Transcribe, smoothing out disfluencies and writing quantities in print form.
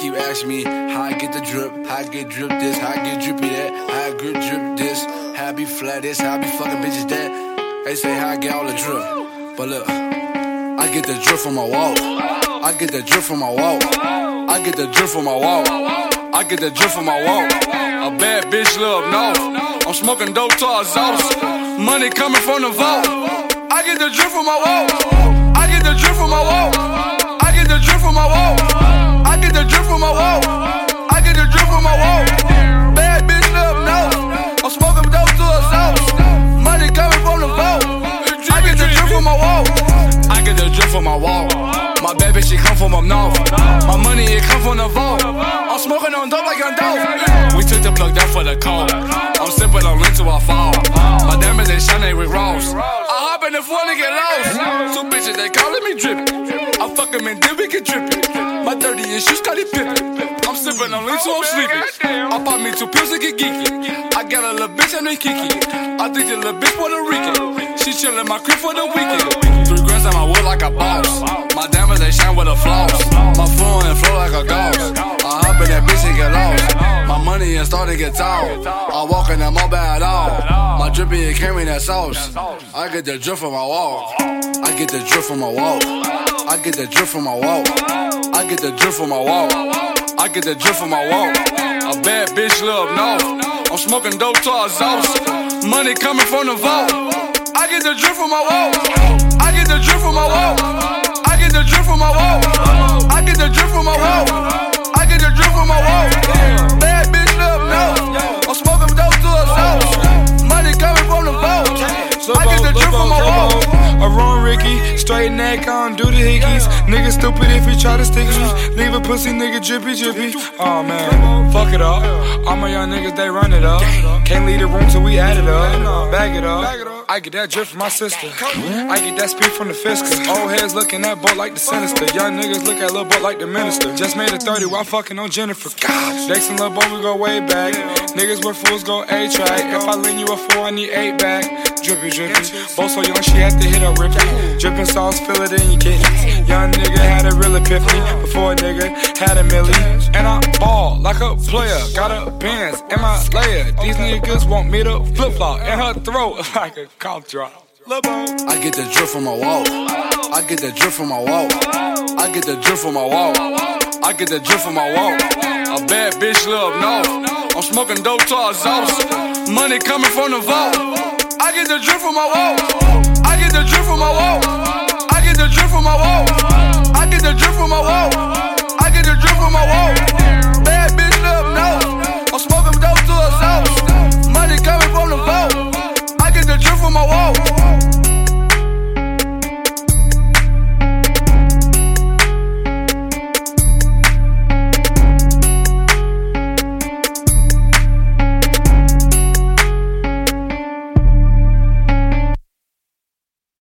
keep asking me how I get the drip, how I get drip this, how I get drippy that, how I get drip this, how I be flat this, how I be fucking bitches that. They say how I get all the drip, but look, I get the drip from my walk. I get the drip from my walk. I get the drip from my walk. I get the drip from my walk. A bad bitch love north. I'm smoking dope to our sauce. Money coming from the vault. I get the drip from my walk. I get the drip from my walk. I get the drip from my walk. I get the drip from my walk. I get the drip from my walk. Bad bitch love north. I'm smoking dope to our sauce. Money coming from the vault. I get the drip from my walk. I get the drip from my walk. My bad bitch, she come from up north. My money, it come from the vault. I'm smoking on dope like I'm dope. We took the plug down for the cold. I'm sipping on lean till I fall. My diamonds, they shine, they Rick Ross. I hop in the phone and get lost. Two bitches, they calling me drippin'. I fuck them and then we get drippin'. My 30 issues got it pippin'. I'm sipping on lean till I'm sleeping. I pop me 2 pills to get geeky. I got a little bitch and they Kiki. I think the little bitch Puerto Rican. She chillin' my crib for the weekend. 3 grams on my wood like a boss. My diamonds, they shine with a floss. My phone and flow like a ghost. I hop in that bitch and get lost. My money is starting to get tall. I walk in that mall bad at all. My drippy, it came in that sauce. I get the drip from my walk. I get the drip from my walk. I get the drip from my walk. I get the drip from my walk. I get the drip from my walk. A bad bitch love north. I'm smoking dope to our sauce. Money coming from the vault. I get the drip from my walk. I get the drip from my walk. I get the drip from my walk. I get the drip from my walk. I get the drip from my walk. Bad bitch love north. I'm smoking dope to our sauce. Money coming from the vault. I get the drip from my walk. I run Ricky, straight neck, I don't do the hickeys. Nigga stupid if he try to stick me. Leave a pussy nigga drippy drippy. Oh man, fuck it up. All my young niggas, they run it up. Can't leave the room till we add it up. Bag it up. I get that drip from my sister. I get that speed from the Fisker. Old heads looking at boat like the Sinister. Young niggas look at Lil' Boat like the Minister. Just made a 30 while fucking on Jennifer. Gosh, Dex and Lil' Boat, we go way back. Niggas where fools go A-track. If I lean you a 4, I need 8 back. Drippy, drippy. Both so young, she had to hit her rippy. Drippin' sauce, fill it in your kidneys. Young nigga had a real epiphany. Before a nigga had a milli. And I ball like a player. Got a Benz in my layer. These niggas want me to flip flop in her throat like a cough drop. I get the drip from my walk. I get the drip from my walk. I get the drip from my walk. I get the drip from my walk. A bad bitch love north. I'm smoking dope to our sauce. Money coming from the vault. I get the drip from my walk. I get the drip from my walk. I get the drip from my walk. I get the drip from my walk. I get the drip from my walk.